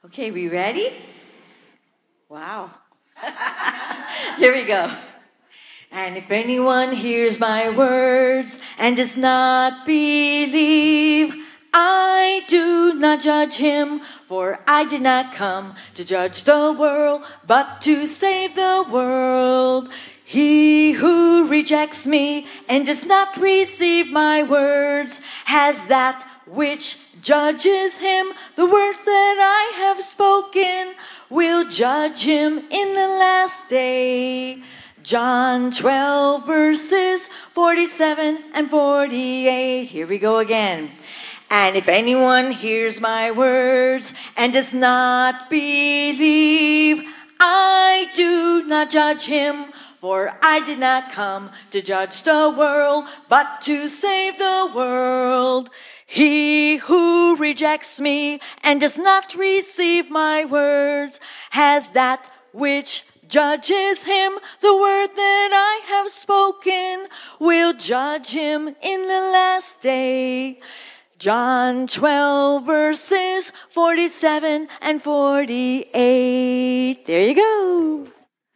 Okay, we ready? Wow. Here we go. And if anyone hears my words and does not believe, I do not judge him, for I did not come to judge the world, but to save the world. He who rejects me and does not receive my words has that which judges him. The words that I have spoken will judge him in the last day. John 12 verses 47 and 48. Here we go again. And if anyone hears my words and does not believe, I do not judge him, for I did not come to judge the world, but to save the world. He who rejects me and does not receive my words has that which judges him. The word that I have spoken will judge him in the last day. John 12 verses 47 and 48. There you go.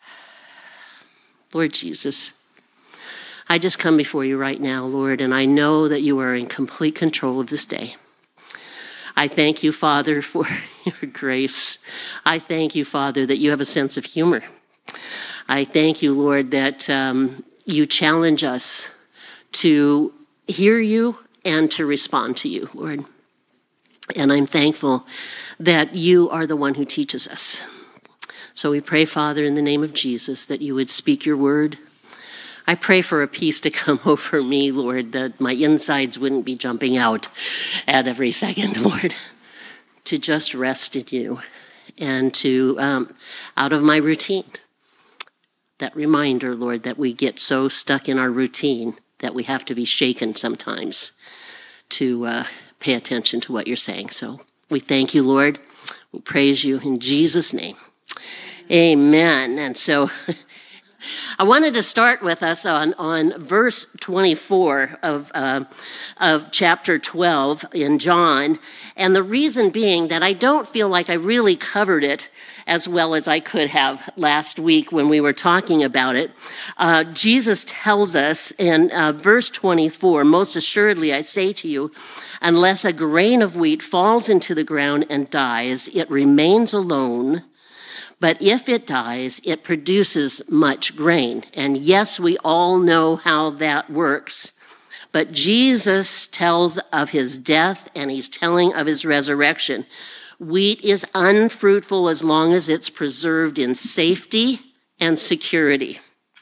Lord Jesus, I just come before you right now, Lord, and I know that you are in complete control of this day. I thank you, Father, for your grace. I thank you, Father, that you have a sense of humor. I thank you, Lord, that you challenge us to hear you and to respond to you, Lord. And I'm thankful that you are the one who teaches us. So we pray, Father, in the name of Jesus, that you would speak your word. I pray for a peace to come over me, Lord, that my insides wouldn't be jumping out at every second, Lord, to just rest in you and to, out of my routine. That reminder, Lord, that we get so stuck in our routine that we have to be shaken sometimes to pay attention to what you're saying. So we thank you, Lord. We praise you in Jesus' name. Amen. And so I wanted to start with us on verse 24 of chapter 12 in John. And the reason being that I don't feel like I really covered it as well as I could have last week when we were talking about it. Jesus tells us in verse 24, most assuredly I say to you, unless a grain of wheat falls into the ground and dies, it remains alone. But if it dies, it produces much grain. And yes, we all know how that works. But Jesus tells of his death and he's telling of his resurrection. Wheat is unfruitful as long as it's preserved in safety and security.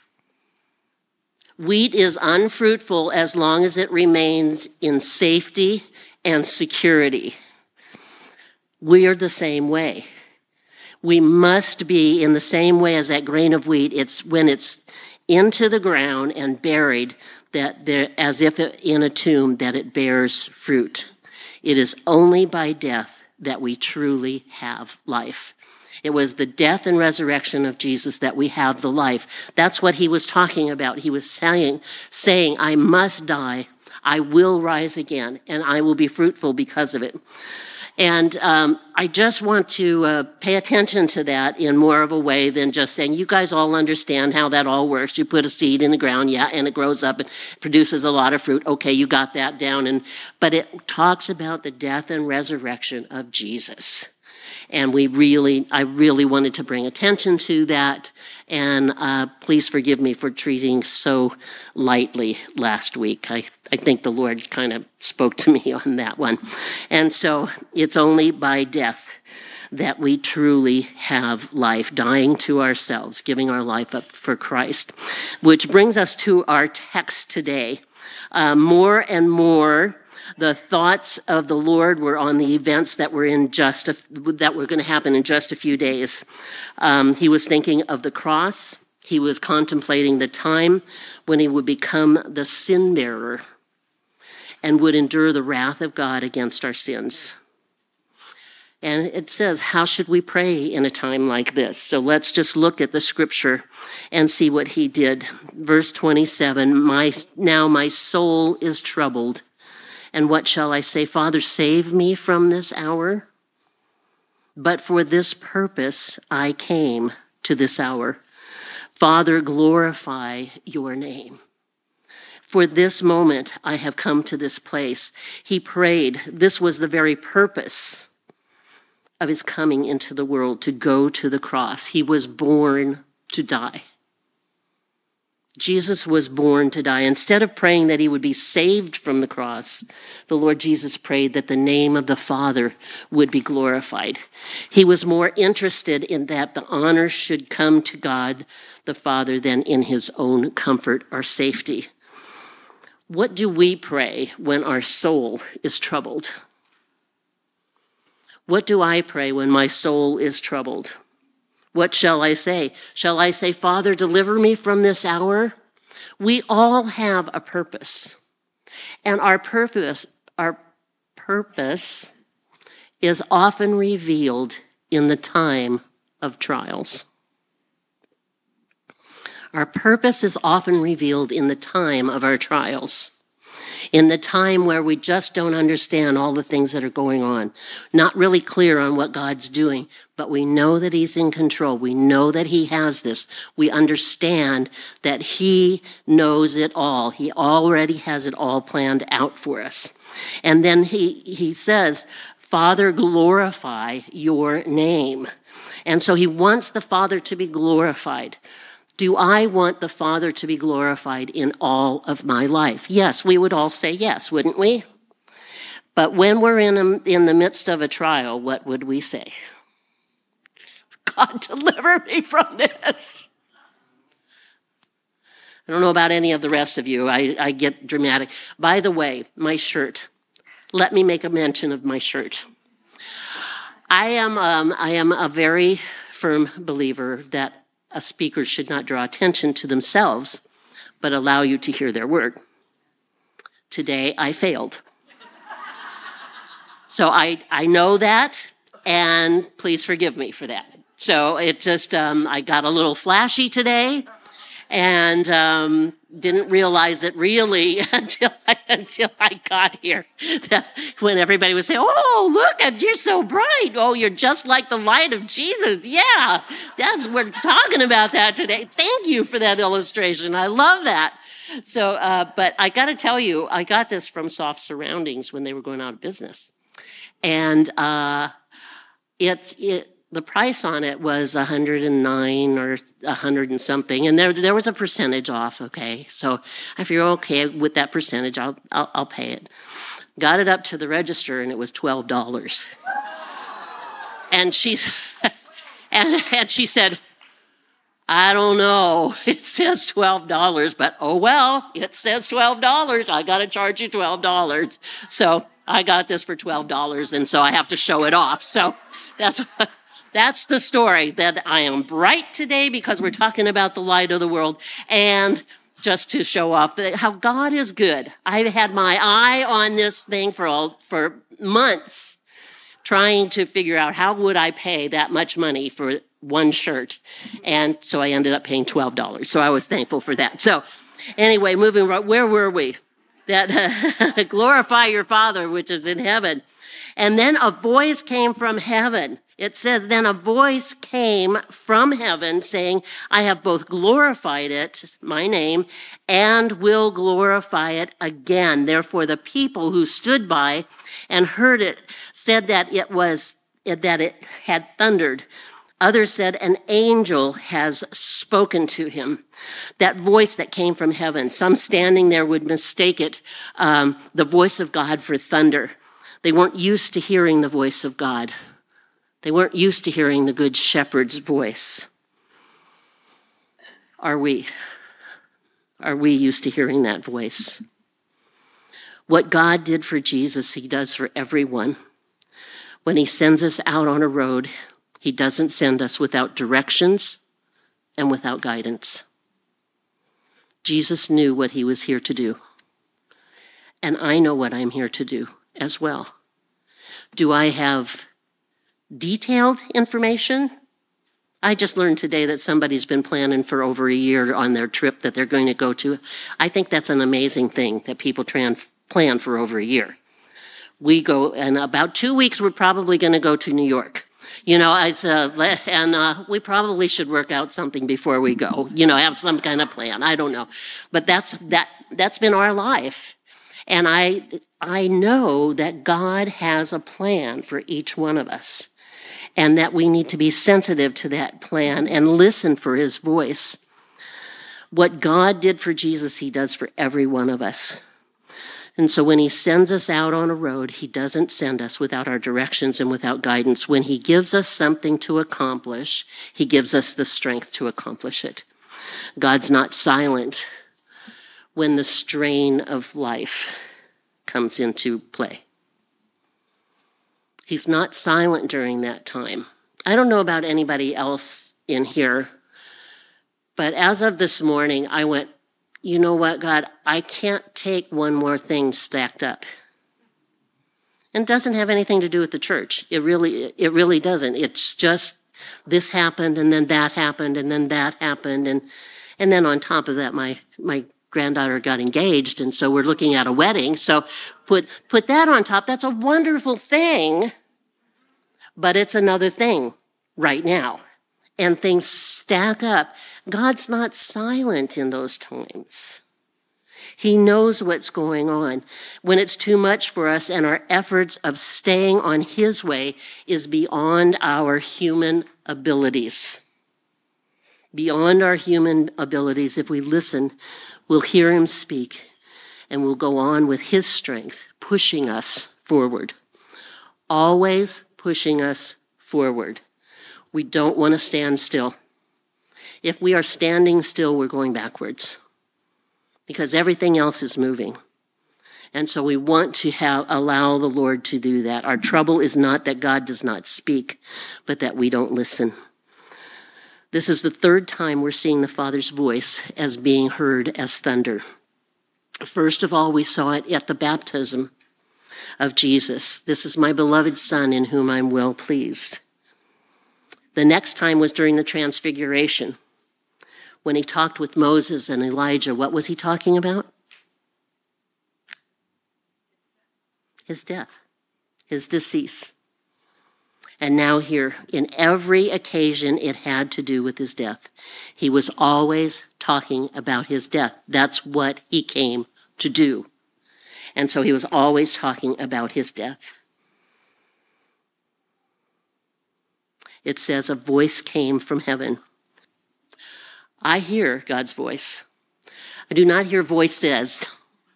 Wheat is unfruitful as long as it remains in safety and security. We are the same way. We must be in the same way as that grain of wheat. It's when it's into the ground and buried, that there, as if in a tomb, that it bears fruit. It is only by death that we truly have life. It was the death and resurrection of Jesus that we have the life. That's what he was talking about. He was saying, I must die, I will rise again, and I will be fruitful because of it. And I just want to pay attention to that in more of a way than just saying, you guys all understand how that all works. You put a seed in the ground, yeah, and it grows up and produces a lot of fruit. Okay, you got that down. But it talks about the death and resurrection of Jesus. And I really wanted to bring attention to that. And please forgive me for treating so lightly last week. I think the Lord kind of spoke to me on that one. And so it's only by death that we truly have life, dying to ourselves, giving our life up for Christ. Which brings us to our text today. More and more, the thoughts of the Lord were on the events that were going to happen in just a few days. He was thinking of the cross. He was contemplating the time when he would become the sin bearer and would endure the wrath of God against our sins. And it says, how should we pray in a time like this? So let's just look at the scripture and see what he did. Verse 27, now my soul is troubled. And what shall I say? Father, save me from this hour. but for this purpose I came to this hour. Father, glorify your name. For this moment I have come to this place. He prayed. This was the very purpose of his coming into the world, to go to the cross. He was born to die. Jesus was born to die. Instead of praying that he would be saved from the cross, the Lord Jesus prayed that the name of the Father would be glorified. He was more interested in that the honor should come to God the Father than in his own comfort or safety. What do we pray when our soul is troubled? What do I pray when my soul is troubled? What shall I say? Shall I say, Father, deliver me from this hour? We all have a purpose. And our purpose is often revealed in the time of trials. Our purpose is often revealed in the time of our trials. In the time where we just don't understand all the things that are going on, not really clear on what God's doing, but we know that he's in control. We know that he has this. We understand that he knows it all. He already has it all planned out for us. And then he says, Father, glorify your name. And so he wants the Father to be glorified. Do I want the Father to be glorified in all of my life? Yes, we would all say yes, wouldn't we? But when we're in the midst of a trial, what would we say? God, deliver me from this. I don't know about any of the rest of you. I get dramatic. By the way, my shirt. Let me make a mention of my shirt. I am a very firm believer that a speaker should not draw attention to themselves, but allow you to hear their word. Today, I failed. So I know that, and please forgive me for that. So it just, I got a little flashy today, and didn't realize it really until I got here. That when everybody would say, "Oh, look, you're so bright. Oh, you're just like the light of Jesus." Yeah, we're talking about that today. Thank you for that illustration. I love that. So, but I got to tell you, I got this from Soft Surroundings when they were going out of business, and the price on it was $109 or $100 and something, and there was a percentage off. Okay, so if you're okay with that percentage, I'll pay it. Got it up to the register, and it was $12. And she said, "I don't know. It says $12, but oh well. It says $12. I got to charge you $12." So I got this for $12, and so I have to show it off. So that's the story, that I am bright today because we're talking about the light of the world, and just to show off how God is good. I've had my eye on this thing for months, trying to figure out how would I pay that much money for one shirt, and so I ended up paying $12. So I was thankful for that. So anyway, moving right, where were we? That glorify your Father which is in heaven. And then a voice came from heaven. It says, then a voice came from heaven saying, I have both glorified it, my name, and will glorify it again. Therefore, the people who stood by and heard it said that it had thundered. Others said, an angel has spoken to him. That voice that came from heaven, some standing there would mistake it, the voice of God, for thunder. They weren't used to hearing the voice of God. They weren't used to hearing the Good Shepherd's voice. Are we? Are we used to hearing that voice? What God did for Jesus, he does for everyone. When he sends us out on a road, he doesn't send us without directions and without guidance. Jesus knew what he was here to do. And I know what I'm here to do as well. Do I have detailed information? I just learned today that somebody's been planning for over a year on their trip that they're going to go to. I think that's an amazing thing that people plan for over a year. We go, in about 2 weeks, we're probably going to go to New York. We probably should work out something before we go, have some kind of plan. I don't know. But that's been our life. And I know that God has a plan for each one of us, and that we need to be sensitive to that plan and listen for his voice. What God did for Jesus, he does for every one of us. And so when he sends us out on a road, he doesn't send us without our directions and without guidance. When he gives us something to accomplish, he gives us the strength to accomplish it. God's not silent when the strain of life comes into play. He's not silent during that time. I don't know about anybody else in here, but as of this morning, I went, you know what, God, I can't take one more thing stacked up. And it doesn't have anything to do with the church. It really doesn't. It's just this happened, and then that happened, and then that happened, and then on top of that, my granddaughter got engaged, and so we're looking at a wedding. So put that on top. That's a wonderful thing, but it's another thing right now. And things stack up. God's not silent in those times. He knows what's going on. When it's too much for us and our efforts of staying on his way is beyond our human abilities. Beyond our human abilities, if we listen, we'll hear him speak, and we'll go on with his strength, pushing us forward. Always pushing us forward. We don't want to stand still. If we are standing still, we're going backwards because everything else is moving. And so we want to allow the Lord to do that. Our trouble is not that God does not speak, but that we don't listen. This is the third time we're seeing the Father's voice as being heard as thunder. First of all, we saw it at the baptism of Jesus. This is my beloved Son in whom I'm well pleased. The next time was during the Transfiguration. When he talked with Moses and Elijah, what was he talking about? His death, his decease. And now here, in every occasion, it had to do with his death. He was always talking about his death. That's what he came to do. And so he was always talking about his death. It says, a voice came from heaven. I hear God's voice. I do not hear voices,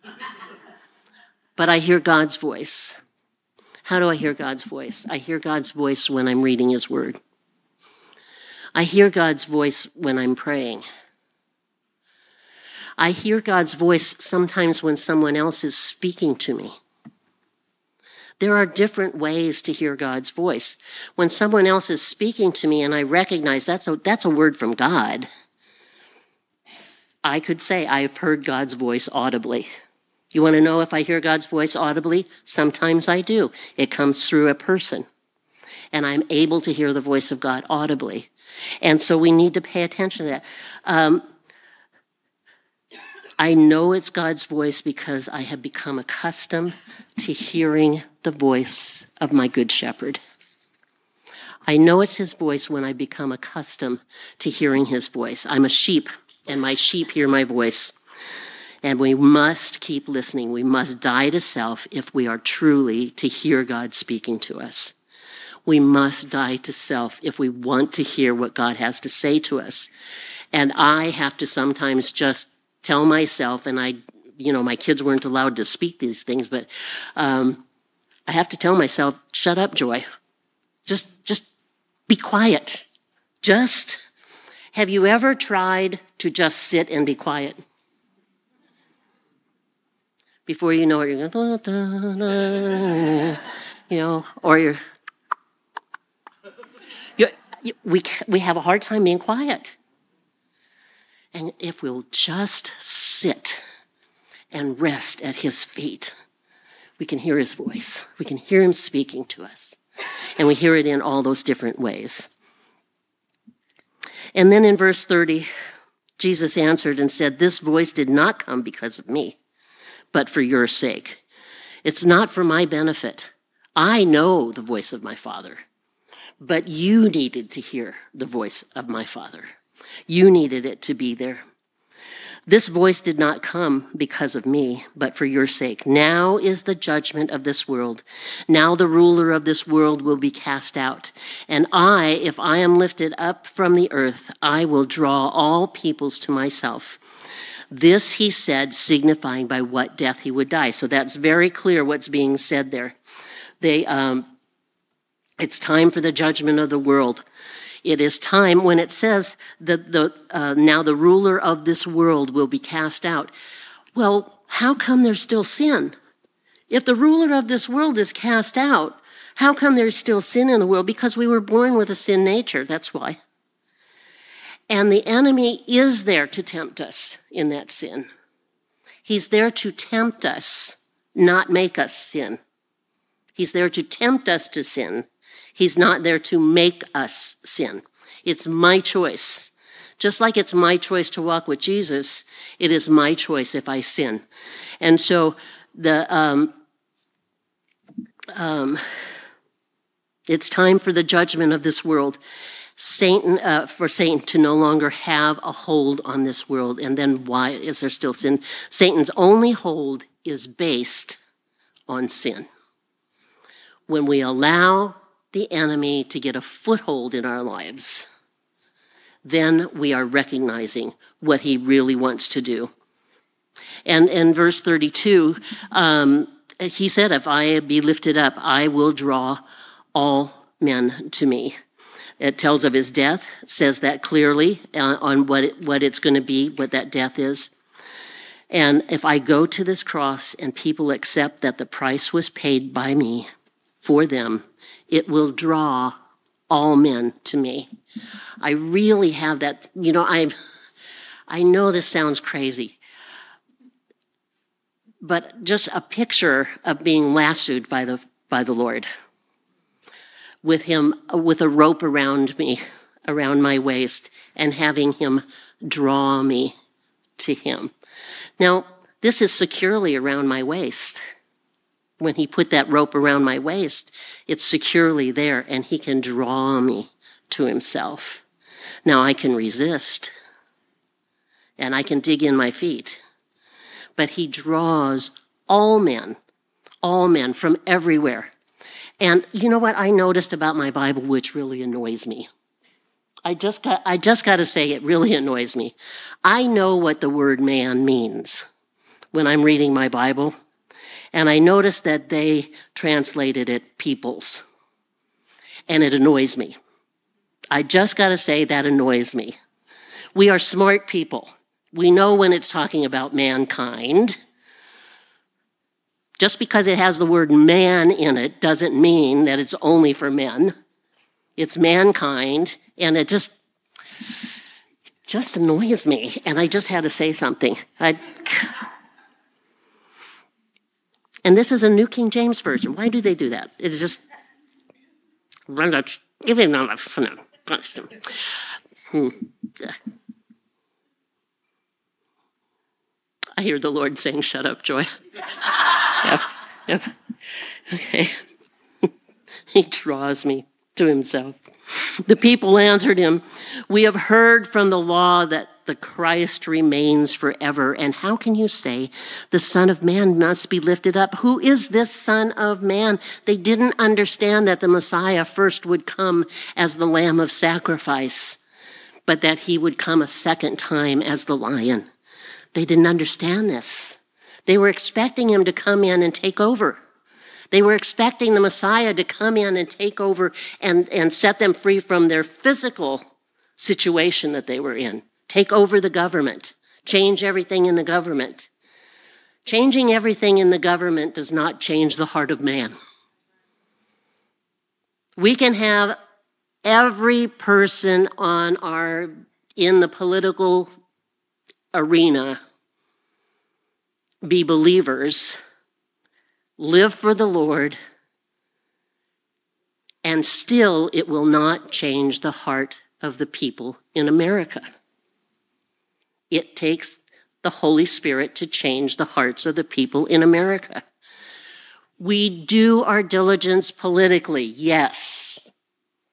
but I hear God's voice. How do I hear God's voice? I hear God's voice when I'm reading his word. I hear God's voice when I'm praying. I hear God's voice sometimes when someone else is speaking to me. There are different ways to hear God's voice. When someone else is speaking to me and I recognize that's a word from God, I could say I've heard God's voice audibly. You want to know if I hear God's voice audibly? Sometimes I do. It comes through a person, and I'm able to hear the voice of God audibly. And so we need to pay attention to that. I know it's God's voice because I have become accustomed to hearing the voice of my good shepherd. I know it's his voice when I become accustomed to hearing his voice. I'm a sheep, and my sheep hear my voice. And we must keep listening. We must die to self if we are truly to hear God speaking to us. We must die to self if we want to hear what God has to say to us. And I have to sometimes just tell myself, and my kids weren't allowed to speak these things, but I have to tell myself, shut up, Joy. Just be quiet. Have you ever tried to just sit and be quiet? Before you know it, you're going, or we have a hard time being quiet. And if we'll just sit and rest at his feet, we can hear his voice. We can hear him speaking to us. And we hear it in all those different ways. And then in verse 30, Jesus answered and said, this voice did not come because of me, but for your sake. It's not for my benefit. I know the voice of my Father, But you needed to hear the voice of my Father. You needed it to be there. This voice did not come because of me, but for your sake. Now is the judgment of this world. Now the ruler of this world will be cast out. And if I am lifted up from the earth, I will draw all peoples to myself. This he said, signifying by what death he would die. So that's very clear what's being said there. It's time for the judgment of the world. It is time when it says that now the ruler of this world will be cast out. Well, how come there's still sin? If the ruler of this world is cast out, how come there's still sin in the world? Because we were born with a sin nature, that's why. And the enemy is there to tempt us in that sin. He's there to tempt us, not make us sin. He's there to tempt us to sin. He's not there to make us sin. It's my choice. Just like it's my choice to walk with Jesus, it is my choice if I sin. And so it's time for the judgment of this world. For Satan to no longer have a hold on this world. And then why is there still sin? Satan's only hold is based on sin. When we allow the enemy to get a foothold in our lives, then we are recognizing what he really wants to do. And in verse 32, he said, if I be lifted up, I will draw all men to me. It tells of his death, says that clearly on what it's going to be, what that death is. And if I go to this cross and people accept that the price was paid by me for them, it will draw all men to me. I really have that, I know this sounds crazy, but just a picture of being lassoed by the Lord, with him, with a rope around me, around my waist, and having him draw me to him. Now, this is securely around my waist. When he put that rope around my waist, it's securely there, and he can draw me to himself. Now, I can resist, and I can dig in my feet, but he draws all men from everywhere. And you know what I noticed about my Bible, which really annoys me? I just got to say, it really annoys me. I know what the word man means when I'm reading my Bible. And I noticed that they translated it peoples. And it annoys me. I just got to say that annoys me. We are smart people. We know when it's talking about mankind. Just because it has the word man in it doesn't mean that it's only for men. It's mankind, and it just annoys me. And I just had to say something. And this is a New King James Version. Why do they do that? It's just... I hear the Lord saying, shut up, Joy. Yep. Okay. He draws me to himself. The people answered him, we have heard from the law that the Christ remains forever. And how can you say the Son of Man must be lifted up? Who is this Son of Man? They didn't understand that the Messiah first would come as the Lamb of sacrifice, but that he would come a second time as the Lion. They didn't understand this. They were expecting him to come in and take over. They were expecting the Messiah to come in and take over and set them free from their physical situation that they were in. Take over the government. Change everything in the government. Changing everything in the government does not change the heart of man. We can have every person in the political arena be believers, live for the Lord, and still it will not change the heart of the people in America. It takes the Holy Spirit to change the hearts of the people in America. We do our diligence politically, yes.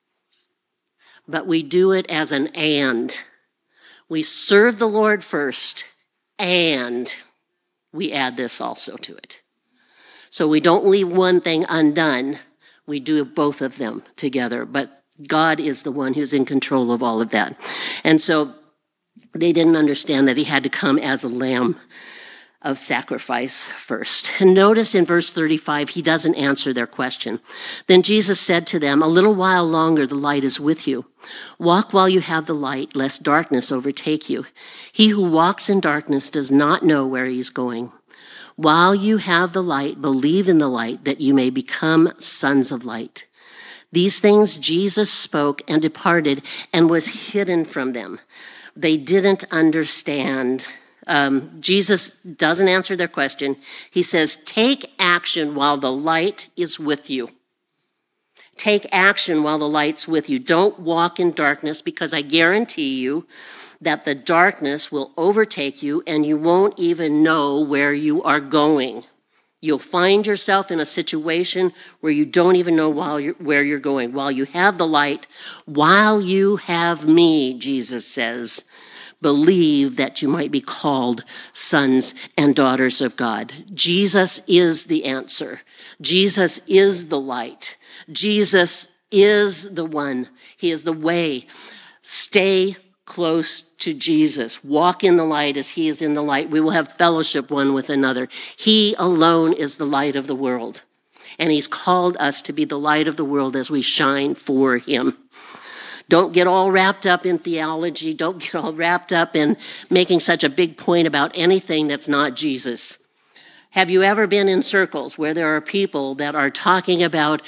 but we do it as an and. We serve the Lord first, and we add this also to it. So we don't leave one thing undone. We do both of them together, but God is the one who's in control of all of that. And so they didn't understand that he had to come as a lamb of sacrifice first. And notice in verse 35, he doesn't answer their question. Then Jesus said to them, "A little while longer the light is with you. Walk while you have the light, lest darkness overtake you. He who walks in darkness does not know where he is going. While you have the light, believe in the light, that you may become sons of light." These things Jesus spoke and departed and was hidden from them. They didn't understand. Jesus doesn't answer their question. He says, take action while the light is with you. Take action while the light's with you. Don't walk in darkness, because I guarantee you that the darkness will overtake you and you won't even know where you are going. You'll find yourself in a situation where you don't even know where you're going. While you have the light, while you have me, Jesus says, believe that you might be called sons and daughters of God. Jesus is the answer. Jesus is the light. Jesus is the one. He is the way. Stay close to Jesus. Walk in the light as he is in the light. We will have fellowship one with another. He alone is the light of the world. And he's called us to be the light of the world as we shine for him. Don't get all wrapped up in theology. Don't get all wrapped up in making such a big point about anything that's not Jesus. Have you ever been in circles where there are people that are talking about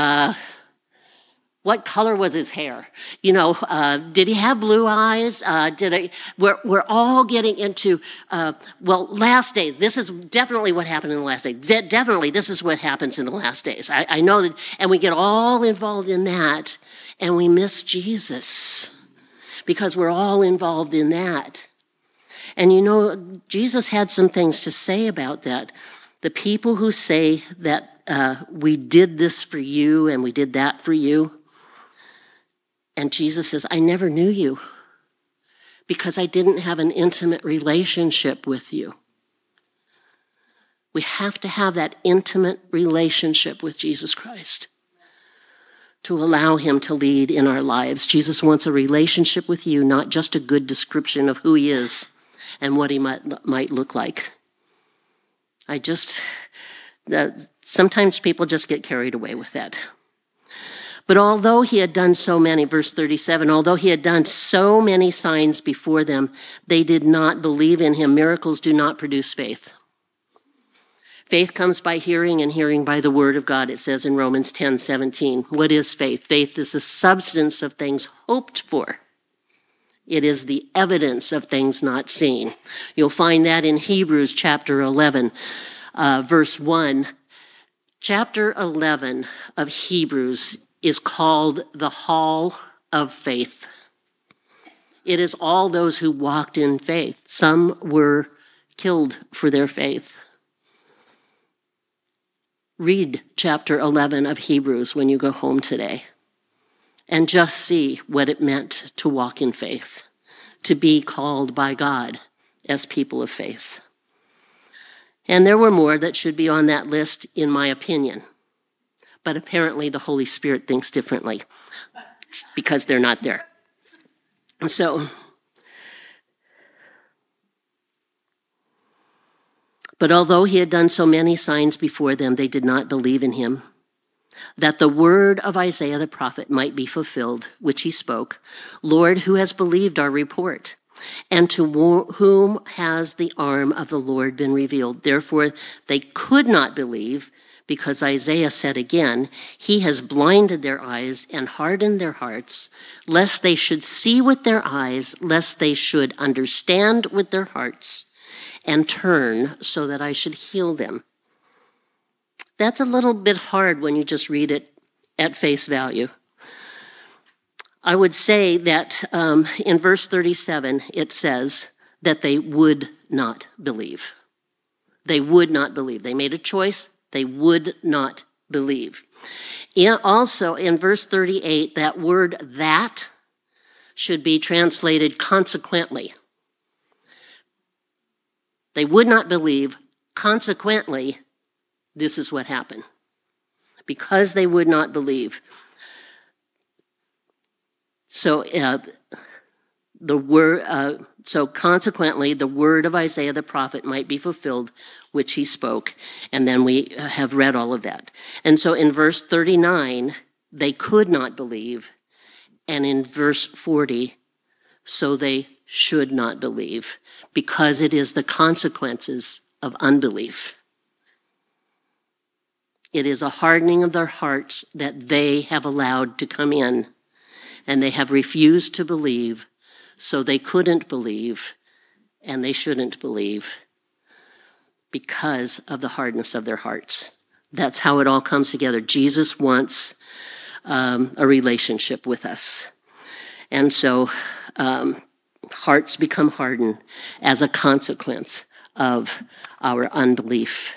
what color was his hair? Did he have blue eyes? We're all getting into, last days. This is definitely what happened in the last days. Definitely, this is what happens in the last days. I know that, and we get all involved in that, and we miss Jesus because we're all involved in that. And Jesus had some things to say about that. The people who say that we did this for you and we did that for you, and Jesus says, I never knew you because I didn't have an intimate relationship with you. We have to have that intimate relationship with Jesus Christ to allow him to lead in our lives. Jesus wants a relationship with you, not just a good description of who he is and what he might look like. Sometimes people just get carried away with that. But although he had done so many, verse 37, although he had done so many signs before them, they did not believe in him. Miracles do not produce faith. Faith comes by hearing, and hearing by the word of God, it says in Romans 10:17. What is faith? Faith is the substance of things hoped for. It is the evidence of things not seen. You'll find that in Hebrews chapter 11, verse 1. Chapter 11 of Hebrews is called the Hall of Faith. It is all those who walked in faith. Some were killed for their faith. Read chapter 11 of Hebrews when you go home today and just see what it meant to walk in faith, to be called by God as people of faith. And there were more that should be on that list, in my opinion. But apparently the Holy Spirit thinks differently because they're not there. But although he had done so many signs before them, they did not believe in him, that the word of Isaiah the prophet might be fulfilled, which he spoke, Lord, who has believed our report? And to whom has the arm of the Lord been revealed? Therefore, they could not believe, because Isaiah said again, he has blinded their eyes and hardened their hearts, lest they should see with their eyes, lest they should understand with their hearts, and turn so that I should heal them. That's a little bit hard when you just read it at face value. I would say that in verse 37, it says that they would not believe. They would not believe. They made a choice. They would not believe. Also, in verse 38, that word that should be translated consequently. They would not believe. Consequently, this is what happened. Because they would not believe. So consequently, the word of Isaiah the prophet might be fulfilled, which he spoke. And then we have read all of that. And so in verse 39, they could not believe. And in verse 40, so they should not believe, because it is the consequences of unbelief. It is a hardening of their hearts that they have allowed to come in, and they have refused to believe, so they couldn't believe, and they shouldn't believe because of the hardness of their hearts. That's how it all comes together. Jesus wants a relationship with us. And so hearts become hardened as a consequence of our unbelief.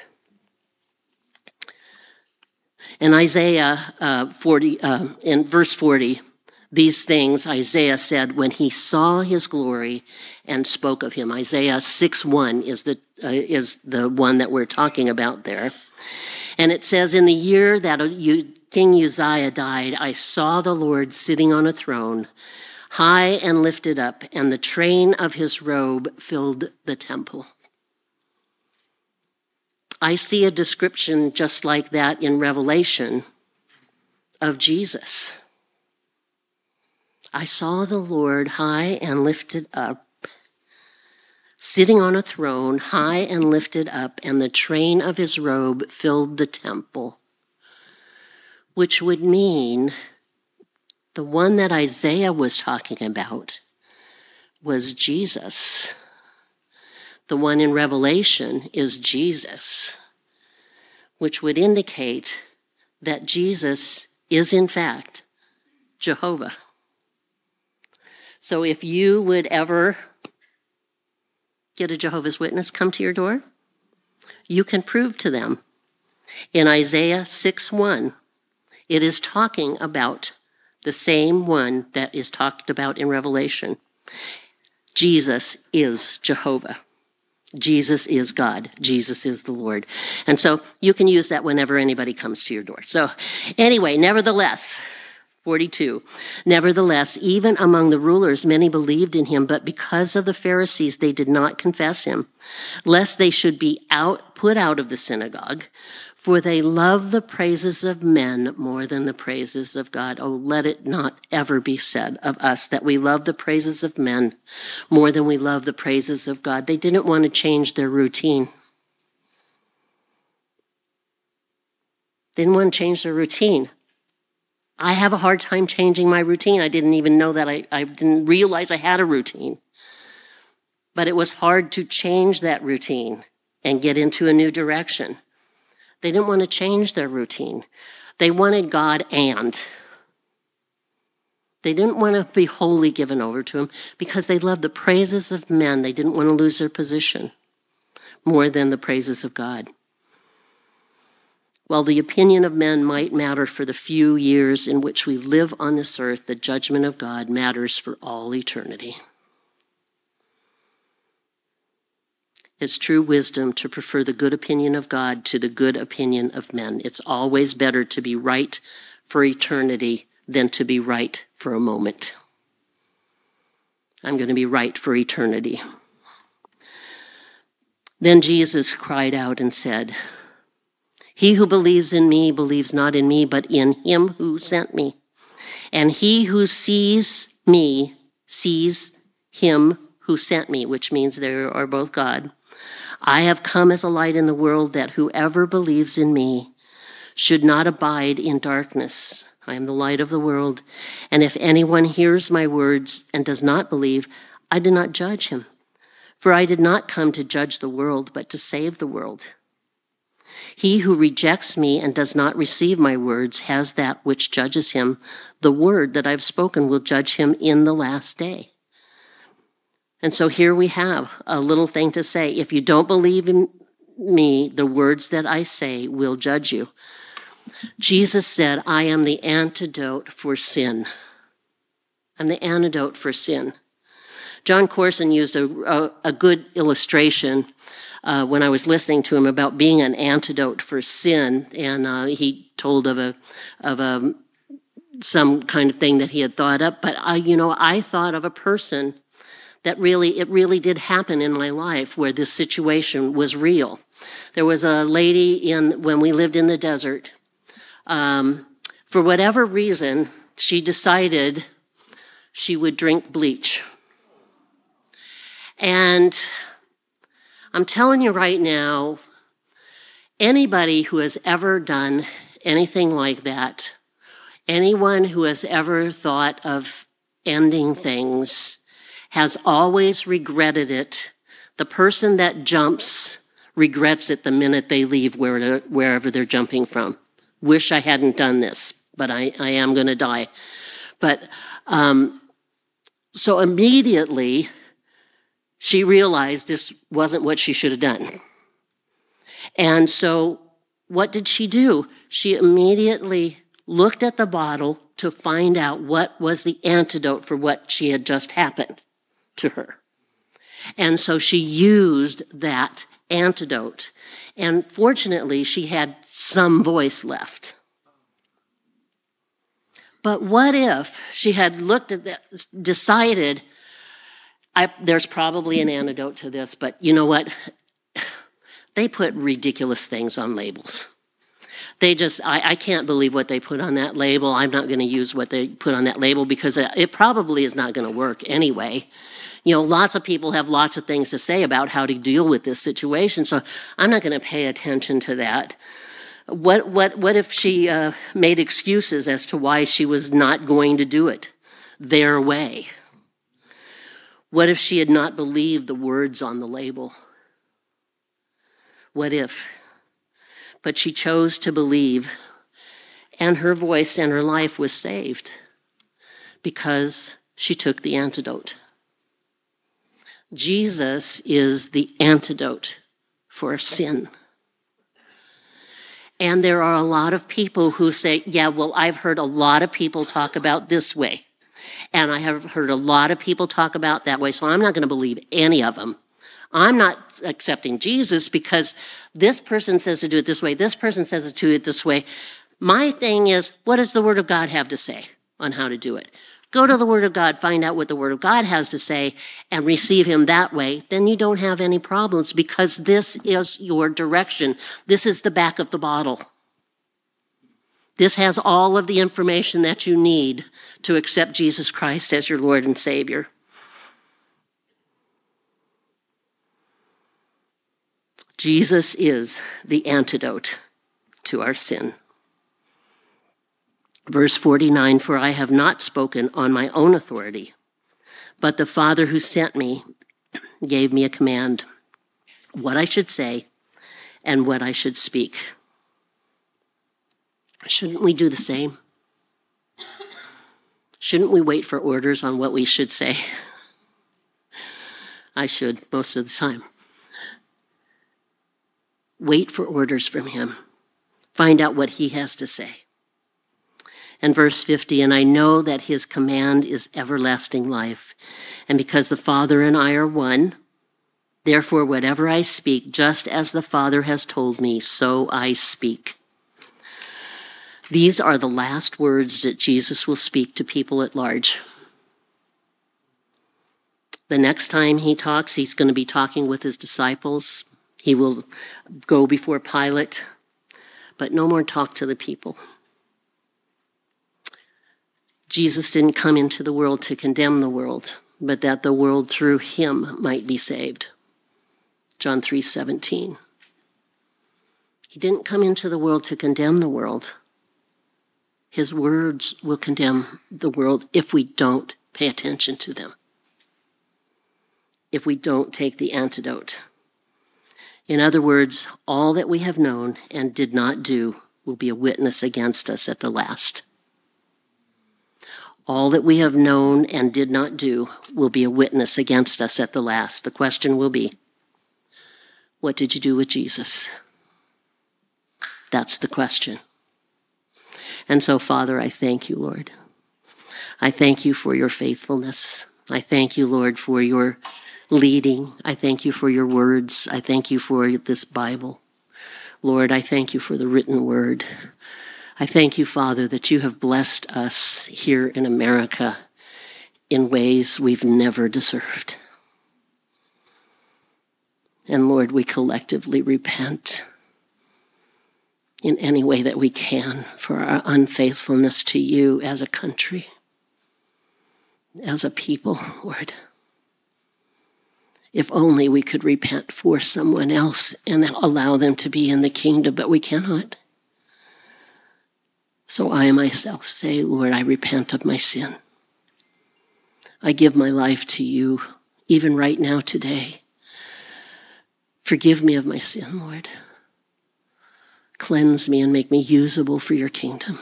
In Isaiah 40, in verse 40, these things Isaiah said when he saw his glory and spoke of him. Isaiah 6:1 is the one that we're talking about there. And it says, in the year that King Uzziah died, I saw the Lord sitting on a throne, high and lifted up, and the train of his robe filled the temple. I see a description just like that in Revelation of Jesus. I saw the Lord high and lifted up, sitting on a throne, high and lifted up, and the train of his robe filled the temple, which would mean the one that Isaiah was talking about was Jesus. The one in Revelation is Jesus, which would indicate that Jesus is, in fact, Jehovah. So if you would ever get a Jehovah's Witness come to your door, you can prove to them. In Isaiah 6:1, it is talking about the same one that is talked about in Revelation. Jesus is Jehovah. Jesus is God. Jesus is the Lord. And so you can use that whenever anybody comes to your door. So anyway, nevertheless, 42. Nevertheless, even among the rulers, many believed in him, but because of the Pharisees, they did not confess him, lest they should be put out of the synagogue, for they love the praises of men more than the praises of God. Oh, let it not ever be said of us that we love the praises of men more than we love the praises of God. They didn't want to change their routine. They didn't want to change their routine. I have a hard time changing my routine. I didn't even know that I didn't realize I had a routine. But it was hard to change that routine and get into a new direction. They didn't want to change their routine. They wanted God and. They didn't want to be wholly given over to him because they loved the praises of men. They didn't want to lose their position more than the praises of God. While the opinion of men might matter for the few years in which we live on this earth, the judgment of God matters for all eternity. It's true wisdom to prefer the good opinion of God to the good opinion of men. It's always better to be right for eternity than to be right for a moment. I'm going to be right for eternity. Then Jesus cried out and said, "He who believes in me believes not in me, but in him who sent me. And he who sees me sees him who sent me," which means they are both God. "I have come as a light in the world, that whoever believes in me should not abide in darkness. I am the light of the world. And if anyone hears my words and does not believe, I do not judge him. For I did not come to judge the world, but to save the world. He who rejects me and does not receive my words has that which judges him. The word that I've spoken will judge him in the last day." And so here we have a little thing to say. If you don't believe in me, the words that I say will judge you. Jesus said, "I am the antidote for sin." and the antidote for sin. John Corson used a good illustration when I was listening to him about being an antidote for sin, and he told of some kind of thing that he had thought up. But I thought of a person that it really did happen in my life where this situation was real. There was a lady when we lived in the desert. For whatever reason, she decided she would drink bleach. And I'm telling you right now, anybody who has ever done anything like that, anyone who has ever thought of ending things, has always regretted it. The person that jumps regrets it the minute they leave wherever they're jumping from. Wish I hadn't done this, but I am going to die. But so immediately, she realized this wasn't what she should have done. And so what did she do? She immediately looked at the bottle to find out what was the antidote for what she had just happened to her. And so she used that antidote. And fortunately, she had some voice left. But what if she had looked at that, decided, there's probably an antidote to this, but you know what? They put ridiculous things on labels. I can't believe what they put on that label. I'm not going to use what they put on that label because it probably is not going to work anyway. Lots of people have lots of things to say about how to deal with this situation, so I'm not going to pay attention to that. What if she made excuses as to why she was not going to do it their way? What if she had not believed the words on the label? What if? But she chose to believe, and her voice and her life was saved because she took the antidote. Jesus is the antidote for sin. And there are a lot of people who say, yeah, well, I've heard a lot of people talk about this way. And I have heard a lot of people talk about that way, so I'm not going to believe any of them. I'm not accepting Jesus because this person says to do it this way, this person says to do it this way. My thing is, what does the Word of God have to say on how to do it? Go to the Word of God, find out what the Word of God has to say, and receive Him that way. Then you don't have any problems because this is your direction. This is the back of the bottle. This has all of the information that you need to accept Jesus Christ as your Lord and Savior. Jesus is the antidote to our sin. Verse 49, for I have not spoken on my own authority, but the Father who sent me gave me a command, what I should say and what I should speak. Shouldn't we do the same? Shouldn't we wait for orders on what we should say? I should most of the time. Wait for orders from Him. Find out what He has to say. And verse 50, and I know that His command is everlasting life. And because the Father and I are one, therefore whatever I speak, just as the Father has told me, so I speak. These are the last words that Jesus will speak to people at large. The next time He talks, He's going to be talking with His disciples. He will go before Pilate, but no more talk to the people. Jesus didn't come into the world to condemn the world, but that the world through Him might be saved. John 3:17. He didn't come into the world to condemn the world. His words will condemn the world if we don't pay attention to them, if we don't take the antidote. In other words, all that we have known and did not do will be a witness against us at the last. All that we have known and did not do will be a witness against us at the last. The question will be, what did you do with Jesus? That's the question. And so, Father, I thank you, Lord. I thank you for your faithfulness. I thank you, Lord, for your leading. I thank you for your words. I thank you for this Bible. Lord, I thank you for the written word. I thank you, Father, that you have blessed us here in America in ways we've never deserved. And Lord, we collectively repent in any way that we can for our unfaithfulness to you as a country, as a people, Lord. If only we could repent for someone else and allow them to be in the kingdom, but we cannot. So I myself say, Lord, I repent of my sin. I give my life to you, even right now today. Forgive me of my sin, Lord. Cleanse me and make me usable for your kingdom.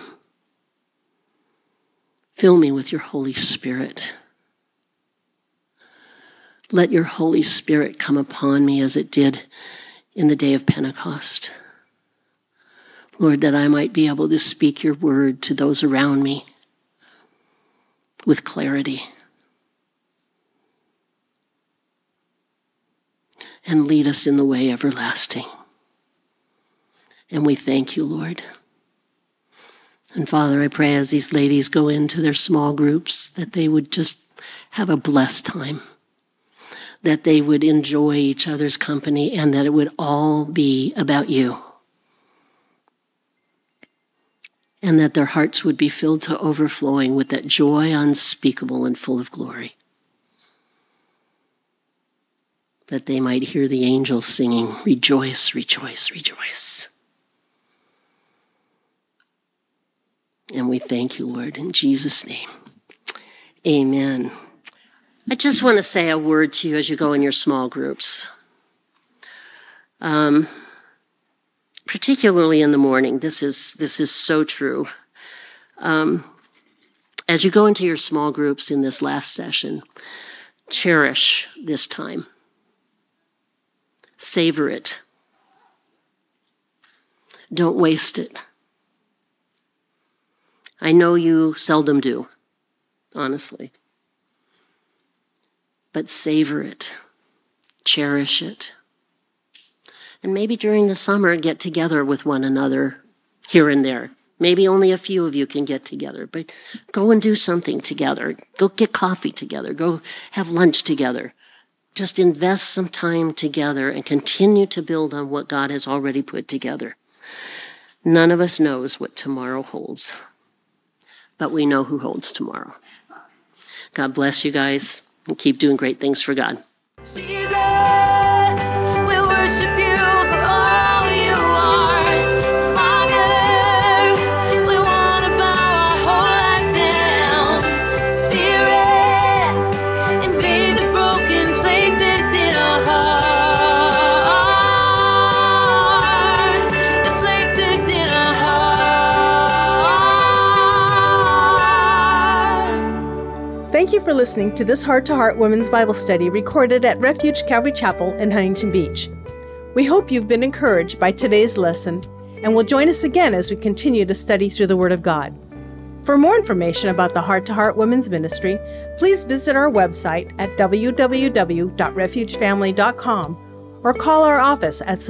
Fill me with your Holy Spirit. Let your Holy Spirit come upon me as it did in the day of Pentecost. Lord, that I might be able to speak your word to those around me with clarity. And lead us in the way everlasting. And we thank you, Lord. And Father, I pray as these ladies go into their small groups that they would just have a blessed time, that they would enjoy each other's company, and that it would all be about you. And that their hearts would be filled to overflowing with that joy unspeakable and full of glory. That they might hear the angels singing, "Rejoice, rejoice, rejoice." And we thank you, Lord, in Jesus' name. Amen. I just want to say a word to you as you go in your small groups. Particularly in the morning, this is so true. As you go into your small groups in this last session, cherish this time. Savor it. Don't waste it. I know you seldom do, honestly. But savor it. Cherish it. And maybe during the summer, get together with one another here and there. Maybe only a few of you can get together, but go and do something together. Go get coffee together. Go have lunch together. Just invest some time together and continue to build on what God has already put together. None of us knows what tomorrow holds, but we know who holds tomorrow. God bless you guys, and keep doing great things for God. Jesus, we worship you for all you are. Father, we want to bow our whole life down. Spirit, invade the broken places in our hearts. The places in our hearts. Thank you for listening to this Heart to Heart Women's Bible Study recorded at Refuge Calvary Chapel in Huntington Beach. We hope you've been encouraged by today's lesson and will join us again as we continue to study through the Word of God. For more information about the Heart to Heart Women's Ministry, please visit our website at www.refugefamily.com or call our office at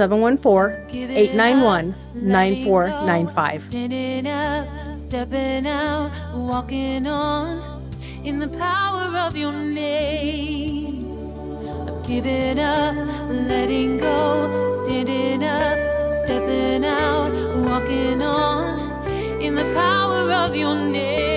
714-891-9495. Standing up, stepping out, walking on in the power of your name. I'm giving up, letting go, standing up, stepping out, walking on in the power of your name.